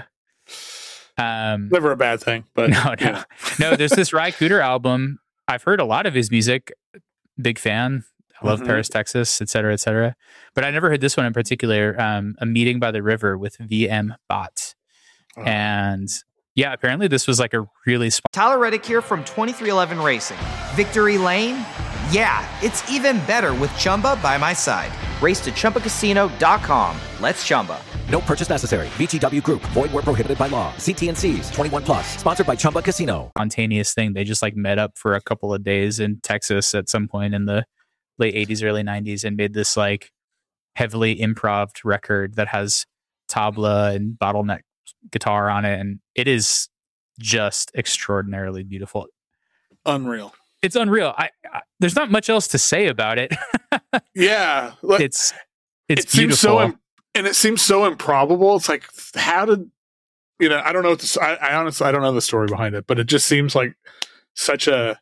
Um, Never a bad thing, but no, no, yeah. no. There's this Ry Cooder album. I've heard a lot of his music. Big fan. I love mm-hmm. Paris, Texas, et cetera, et cetera. But I never heard this one in particular. Um, A Meeting by the River with V M Bot. Oh. And yeah, apparently this was like a really. Sp- Tyler Reddick here from twenty-three eleven Racing. Victory Lane? Yeah, it's even better with Chumba by my side. Race to Chumba Casino dot com. Let's Chumba. No purchase necessary. V G W Group. Void where prohibited by law. See T N Cs. twenty-one plus. Sponsored by Chumba Casino. Spontaneous thing. They just like met up for a couple of days in Texas at some point in the late eighties, early nineties, and made this like heavily improv record that has tabla and bottleneck guitar on it, and it is just extraordinarily beautiful. Unreal. It's unreal. I, I there's not much else to say about it. yeah, like, it's it's it beautiful. Seems so Im- and it seems so improbable. It's like, how did you know? I don't know. What to, I, I honestly I don't know the story behind it, but it just seems like such a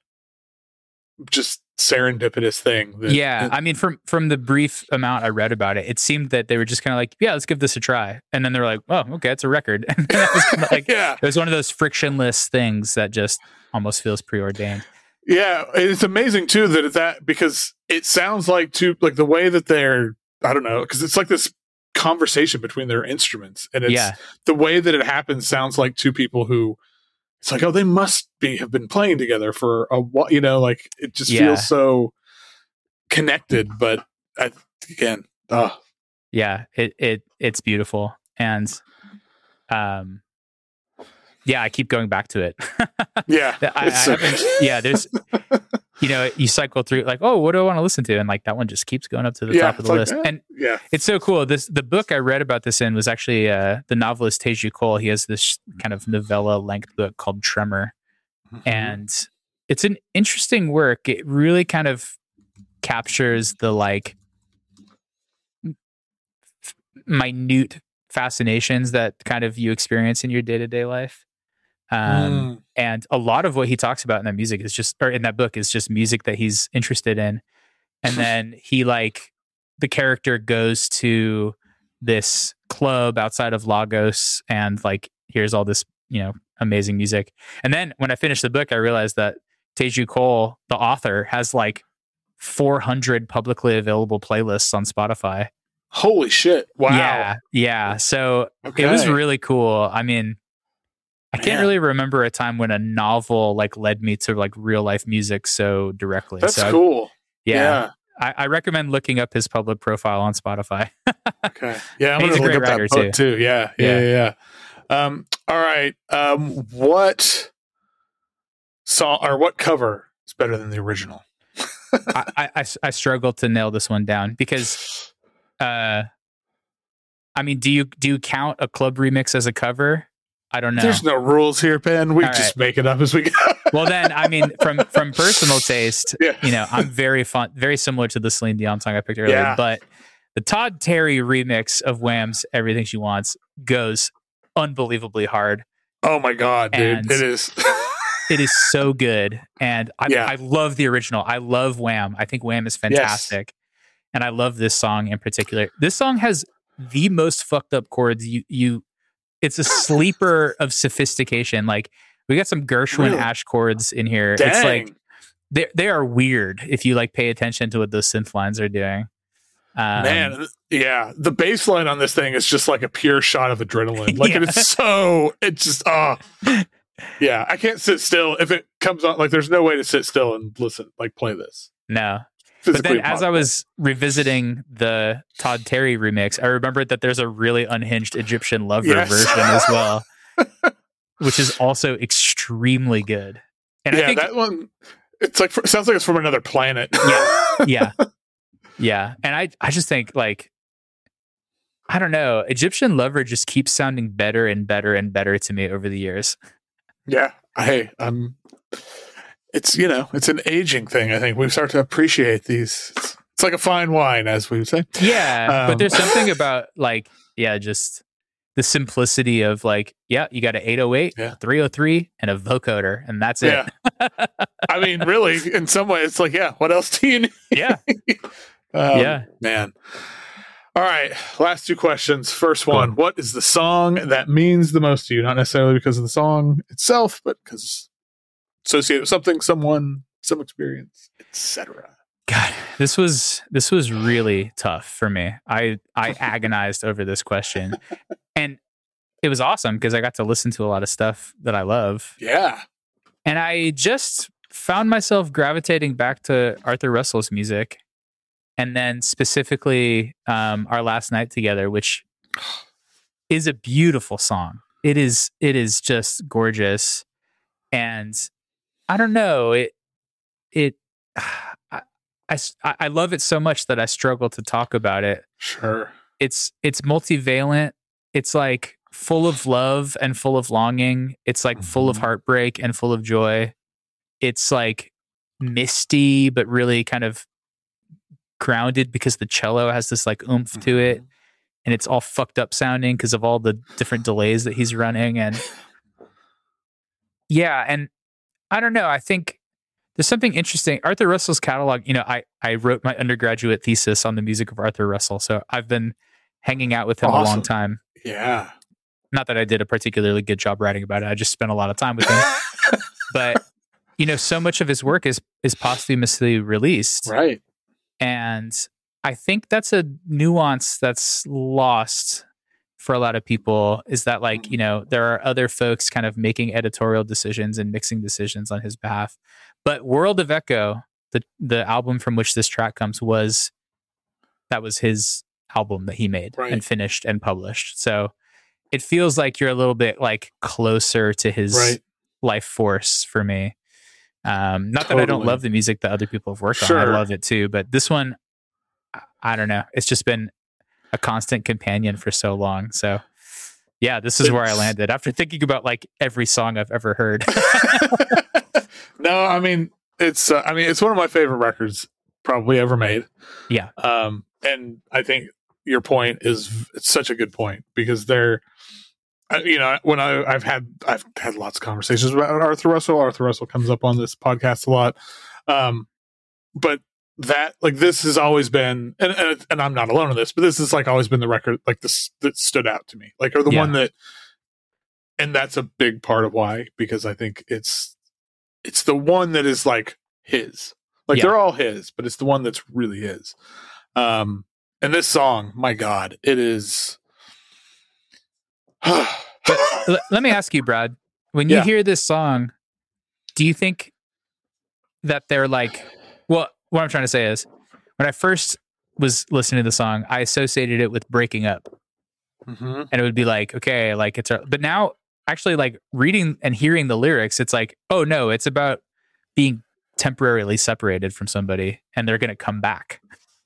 just serendipitous thing. That, yeah, that, I mean, from from the brief amount I read about it, it seemed that they were just kind of like, yeah, let's give this a try, and then they're like, oh, okay, it's a record. And that was kind of like, yeah, it was one of those frictionless things that just almost feels preordained. Yeah, it's amazing too that that because it sounds like too like the way that they're I don't know because it's like this conversation between their instruments, and it's yeah. the way that it happens sounds like two people who it's like, oh, they must be have been playing together for a while, you know, like it just yeah. feels so connected. But I, again, oh. yeah, it it it's beautiful, and um. Yeah, I keep going back to it. yeah. I, I so- haven't, yeah, there's, you know, you cycle through like, oh, what do I want to listen to? And like that one just keeps going up to the yeah, top of the like, list. eh, and yeah. it's so cool. This The book I read about this in was actually uh, the novelist Teju Cole. He has this kind of novella length book called Tremor. Mm-hmm. And it's an interesting work. It really kind of captures the like f- minute fascinations that kind of you experience in your day-to-day life. Um, mm. And a lot of what he talks about in that music is just, or in that book is just music that he's interested in. And then he like, the character goes to this club outside of Lagos and like, here's all this, you know, amazing music. And then when I finished the book, I realized that Teju Cole, the author, has like four hundred publicly available playlists on Spotify. Holy shit. Wow. Yeah. Yeah. So okay. It was really cool. I mean, I can't Man. really remember a time when a novel like led me to like real life music so directly. That's so cool. I, yeah, yeah. I, I recommend looking up his public profile on Spotify. Okay. Yeah, I'm He's going a to look great up that writer, book too. too. Yeah, yeah, yeah. Yeah. yeah. Um, all right. Um, what song or what cover is better than the original? I, I, I struggle to nail this one down because, uh, I mean, do you do you count a club remix as a cover? I don't know. There's no rules here, Ben. We All just right. make it up as we go. Well, then, I mean, from from personal taste, Yeah. you know, I'm very fun, very similar to the Celine Dion song I picked earlier. Yeah. But the Todd Terry remix of Wham's "Everything She Wants" goes unbelievably hard. Oh my God, dude. And- it is. It is so good, and I, Yeah. I love the original. I love Wham. I think Wham is fantastic, and I love this song in particular. This song has the most fucked up chords. You, you, it's a sleeper of sophistication. Like we got some Gershwin Really? Ash chords in here. Dang. It's like they they are weird if you like pay attention to what those synth lines are doing. Um, Man, yeah, the bass line on this thing is just like a pure shot of adrenaline. Like it Yeah. is so, it's just, oh, yeah, I can't sit still if it comes on. Like, there's no way to sit still and listen, like, play this. no. But Physically then, as I impossible. was revisiting the Todd Terry remix, I remembered that there's a really unhinged Egyptian lover Yes. version as well, which is also extremely good. And yeah, I think, that one, it's like, sounds like it's from another planet. yeah, yeah, yeah. And I, I just think like, I don't know, Egyptian lover just keeps sounding better and better and better to me over the years. Yeah. Hey, um, it's, you know, it's an aging thing. I think we start to appreciate these. It's, it's like a fine wine, as we would say. Yeah, Um, but there's something about like, yeah, just the simplicity of like, yeah, you got an eight oh eight, Yeah. three oh three, and a vocoder, and that's Yeah. it. I mean, really, in some ways, it's like, yeah, what else do you need? Yeah. Um, Yeah. Man. All right. Last two questions. First one, what is the song that means the most to you? Not necessarily because of the song itself, but because associated with something, someone, some experience, et cetera. God, this was this was really tough for me. I I agonized over this question, and it was awesome because I got to listen to a lot of stuff that I love, Yeah. and I just found myself gravitating back to Arthur Russell's music, and then specifically um, Our Last Night Together, which is a beautiful song. It is it is just gorgeous, and I don't know it it. I, I, I love it so much that I struggle to talk about it. Sure. It's it's multivalent. It's like full of love and full of longing. It's like full of Mhm. heartbreak and full of joy. It's like misty, but really kind of grounded because the cello has this like oomph to it, and it's all fucked up sounding because of all the different delays that he's running. And yeah, and I don't know. I think there's something interesting. Arthur Russell's catalog, you know, I, I wrote my undergraduate thesis on the music of Arthur Russell. So I've been hanging out with him a long Awesome. time. Yeah. Not that I did a particularly good job writing about it. I just spent a lot of time with him. But, you know, so much of his work is is posthumously released. Right. And I think that's a nuance that's lost for a lot of people, is that like, you know, there are other folks kind of making editorial decisions and mixing decisions on his behalf. But World of Echo, the the album from which this track comes, was that was his album that he made Right. and finished and published. So it feels like you're a little bit like closer to his Right. life force for me. Um, not that I don't Totally. love the music that other people have worked on. Sure. I love it too. But this one, I- I don't know. It's just been a constant companion for so long. So yeah, this is where I It's- landed after thinking about like every song I've ever heard. No, I mean, it's, uh, I mean, it's one of my favorite records probably ever made. Yeah. Um, and I think your point is, it's such a good point because they're, uh, you know, when I, I've had, I've had lots of conversations about Arthur Russell. Arthur Russell comes up on this podcast a lot. Um, but that, like, this has always been, and, and, and I'm not alone in this, but this has like always been the record, like this, that stood out to me, like, or the Yeah. one that, and that's a big part of why, because I think it's, it's the one that is like his, like Yeah. they're all his, but it's the one that's really his. Um, and this song, my God, it is. But l- let me ask you, Brad, when you Yeah. hear this song, do you think that they're like, well, what I'm trying to say is, when I first was listening to the song, I associated it with breaking up. Mm-hmm. And it would be like, okay, like it's, a, but now actually like reading and hearing the lyrics, it's like, oh no, it's about being temporarily separated from somebody and they're going to come back.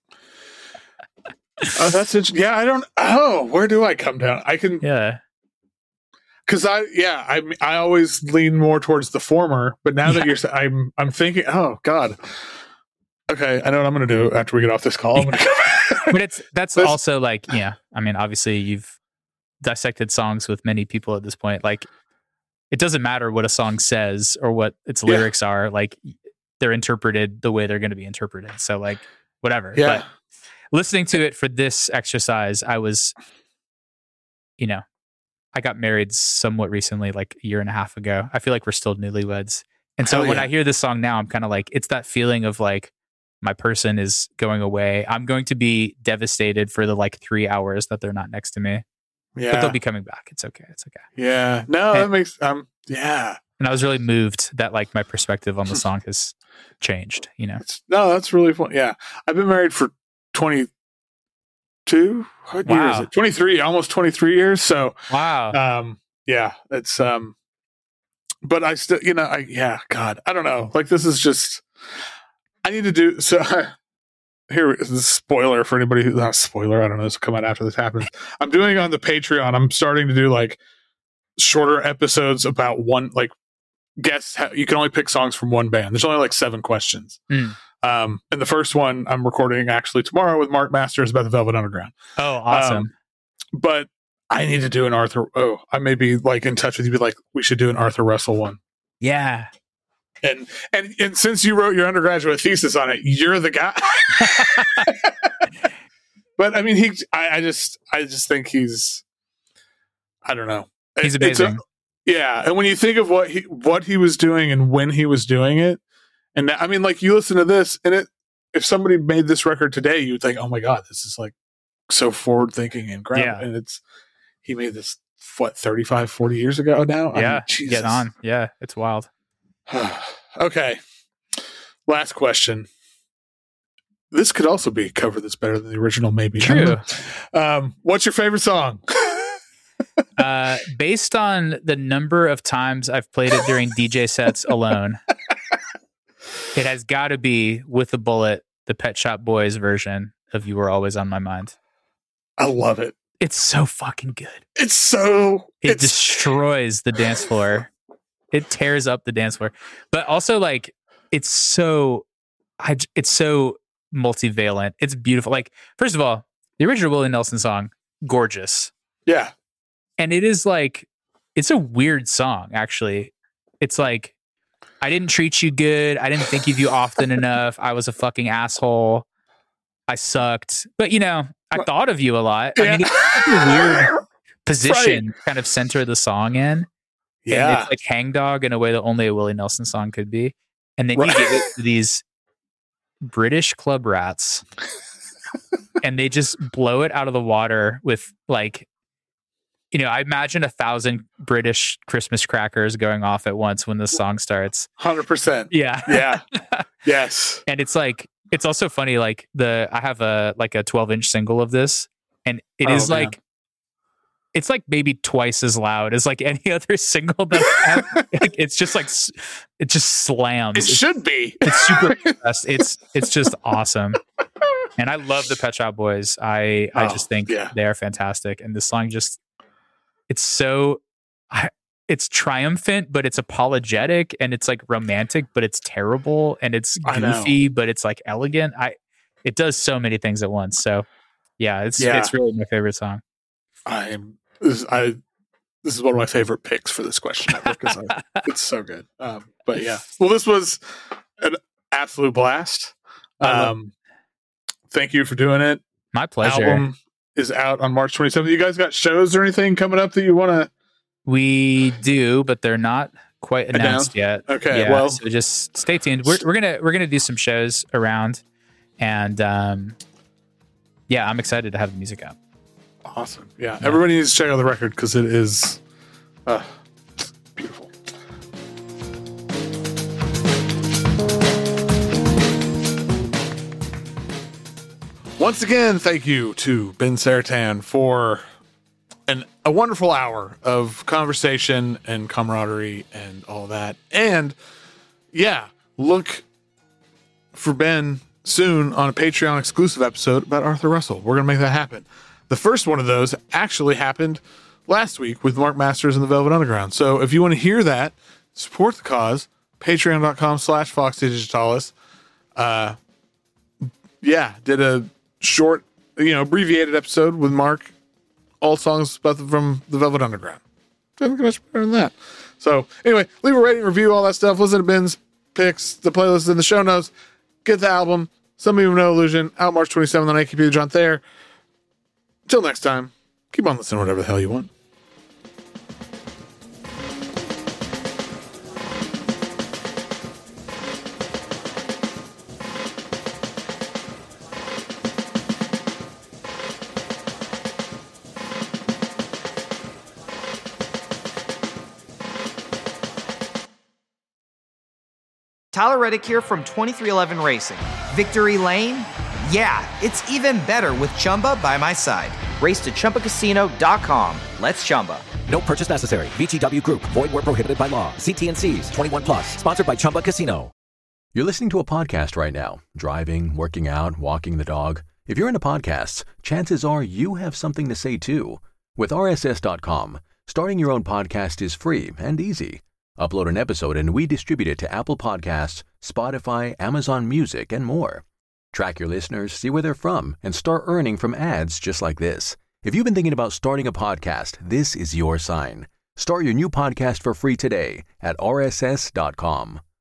Oh, that's it. Yeah, I don't. Oh, where do I come down? I can. Yeah. Because I, yeah, I, I always lean more towards the former. But now that Yeah. you're, I'm, I'm thinking. Oh God. Okay, I know what I'm going to do after we get off this call. I'm gonna But it's that's Let's- also like, yeah. I mean, obviously, you've dissected songs with many people at this point. Like, it doesn't matter what a song says or what its Yeah. lyrics are. Like, they're interpreted the way they're going to be interpreted. So, like, whatever. Yeah. But listening to it for this exercise, I was, you know, I got married somewhat recently, like a year and a half ago. I feel like we're still newlyweds. And so Hell when yeah. I hear this song now, I'm kind of like, it's that feeling of like, my person is going away. I'm going to be devastated for the like three hours that they're not next to me, yeah, but they'll be coming back. It's okay. It's okay. yeah. No, Hey. that makes. Um, yeah. And I was really moved that like my perspective on the song has changed, you know? It's, no, that's really fun. Yeah, I've been married for twenty-two. What year is Wow. it? twenty-three, almost twenty-three years. So, Wow. um, yeah, it's um, but I still, you know, I yeah, God, I don't know. Like this is just, I need to do so. Here is a spoiler for anybody who's not a spoiler. I don't know. This will come out after this happens. I'm doing on the Patreon. I'm starting to do like shorter episodes about one, like guests. Ha- you can only pick songs from one band. There's only like seven questions. Mm. Um, and the first one I'm recording actually tomorrow with Mark Masters about the Velvet Underground. Oh, awesome. Um, but I need to do an Arthur. Oh, I may be like in touch with you. Be like, we should do an Arthur Russell one. yeah. And and and since you wrote your undergraduate thesis on it, you're the guy. But I mean, he. I, I just. I just think he's. I don't know. He's It- it's a- amazing. yeah, and when you think of what he what he was doing and when he was doing it, and that, I mean, like you listen to this, and it. If somebody made this record today, you'd think, "Oh my god, this is like so forward thinking and ground." Yeah. And it's he made this what thirty-five, forty years ago now. I yeah. mean, Jesus. Get on. Yeah. It's wild. Okay. Last question. This could also be a cover that's better than the original, maybe. True. Um, what's your favorite song? Uh, based on the number of times I've played it during D J sets alone, it has got to be With a Bullet, the Pet Shop Boys version of You Were Always on My Mind. I love it. It's so fucking good. It's so. It It's destroys the dance floor. It tears up the dance floor. But also, like, it's so, I, j- it's so multivalent. It's beautiful. Like, first of all, the original Willie Nelson song, gorgeous. yeah. And it is like, it's a weird song, actually. It's like, I didn't treat you good. I didn't think of you often enough. I was a fucking asshole. I sucked. But, you know, I thought of you a lot. I mean, it's like a weird position to kind of center the song in. And Yeah. it's like hangdog in a way that only a Willie Nelson song could be. And then Right. you give it to these British club rats and they just blow it out of the water with like, you know, I imagine a thousand British Christmas crackers going off at once when the song starts. one hundred percent. Yeah. Yeah. Yes. And it's like, it's also funny, like the, I have a, like a twelve inch single of this and it Oh, is man. like, it's like maybe twice as loud as like any other single that I have. Like, it's just like, s- it just slams. It It's, should be. it's super fast. It's, it's just awesome. And I love the Pet Shop Boys. I, I Oh, just think yeah. they are fantastic. And this song just, it's so, I, it's triumphant, but it's apologetic and it's like romantic, but it's terrible and it's I know. goofy, but it's like elegant. I, it does so many things at once. So yeah, it's, Yeah. it's really my favorite song. I am. This, I. This is one of my favorite picks for this question ever because it's so good. Um, but yeah. Well, this was an absolute blast. I love- Um, thank you for doing it. My pleasure. Album is out on March twenty-seventh. You guys got shows or anything coming up that you want to? We do, but they're not quite announced yet. Okay, Yeah, well- so just stay tuned. We're we're gonna we're gonna do some shows around, and um, yeah, I'm excited to have the music out. Awesome. Yeah. Everybody needs to check out the record because it is uh, beautiful. Once again, thank you to Ben Saratan for an, a wonderful hour of conversation and camaraderie and all that. And yeah, look for Ben soon on a Patreon exclusive episode about Arthur Russell. We're going to make that happen. The first one of those actually happened last week with Mark Masters and the Velvet Underground. So if you want to hear that, support the cause, patreon.com slash Fox Digitalis. Uh, yeah, did a short, you know, abbreviated episode with Mark, all songs about the, from the Velvet Underground. Doesn't get much better than that. So anyway, leave a rating, review, all that stuff. Listen to Ben's picks, the playlist in the show notes. Get the album. Some of you know Illusion, out March twenty-seventh on A K P, John Thayer. Until next time, keep on listening whatever the hell you want. Tyler Reddick here from twenty-three eleven Racing. Victory Lane? Yeah, it's even better with Chumba by my side. Race to Chumba Casino dot com. Let's Chumba. No purchase necessary. V G W Group. Void where prohibited by law. See T and C's. twenty-one plus. Sponsored by Chumba Casino. You're listening to a podcast right now. Driving, working out, walking the dog. If you're into podcasts, chances are you have something to say too. With R S S dot com, starting your own podcast is free and easy. Upload an episode and we distribute it to Apple Podcasts, Spotify, Amazon Music, and more. Track your listeners, see where they're from, and start earning from ads just like this. If you've been thinking about starting a podcast, this is your sign. Start your new podcast for free today at R S S dot com.